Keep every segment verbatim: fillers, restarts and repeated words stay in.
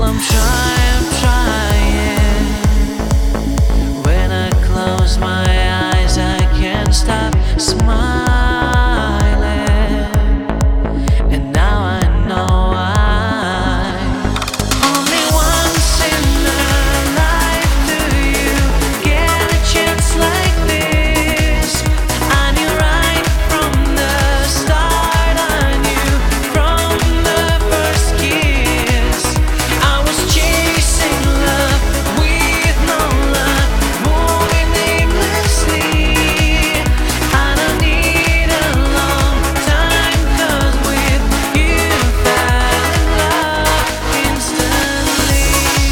I'm trying, trying. When I close my eyes, I can't stop smiling. And now I know why. Only once in a life do you get a chance like this. I knew right from the start, I knew from the first kiss. I was chasing love with no luck, moving aimlessly. I don't need a long time, 'cause with you fell in love instantly.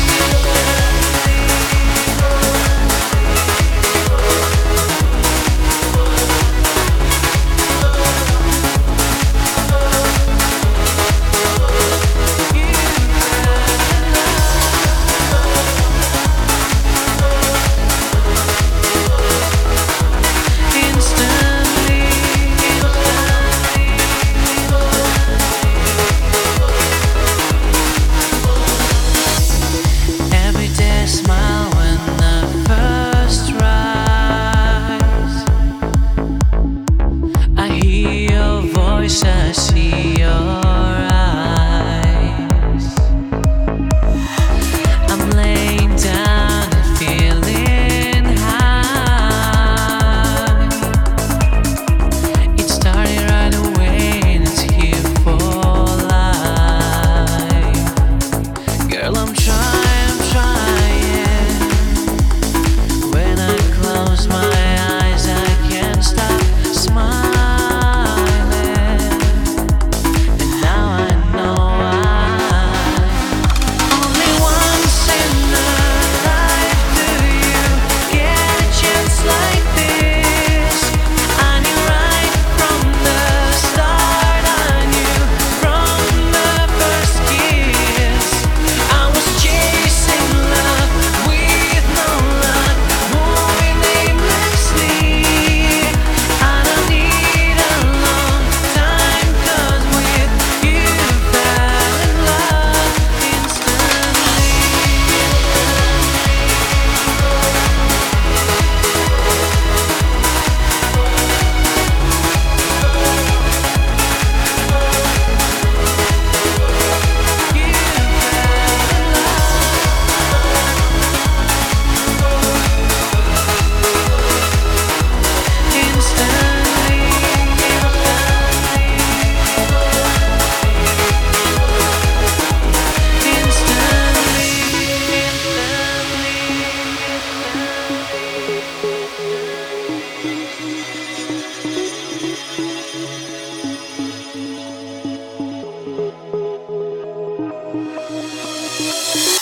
Every day I smile when the first rise. I hear your voice, I see your eyes. I'm laying down and feeling high. It started right away and it's here for life. Girl, I'm trying, I'm trying. When I close my eyes, I can't stop smiling. And now I know why. Only once in a life do you get a chance like this. I knew right from the start, I knew from the first kiss. I was chasing love with no luck, moving aimlessly. I don't need a long time, 'cause with you fell in love instantly. Instantly.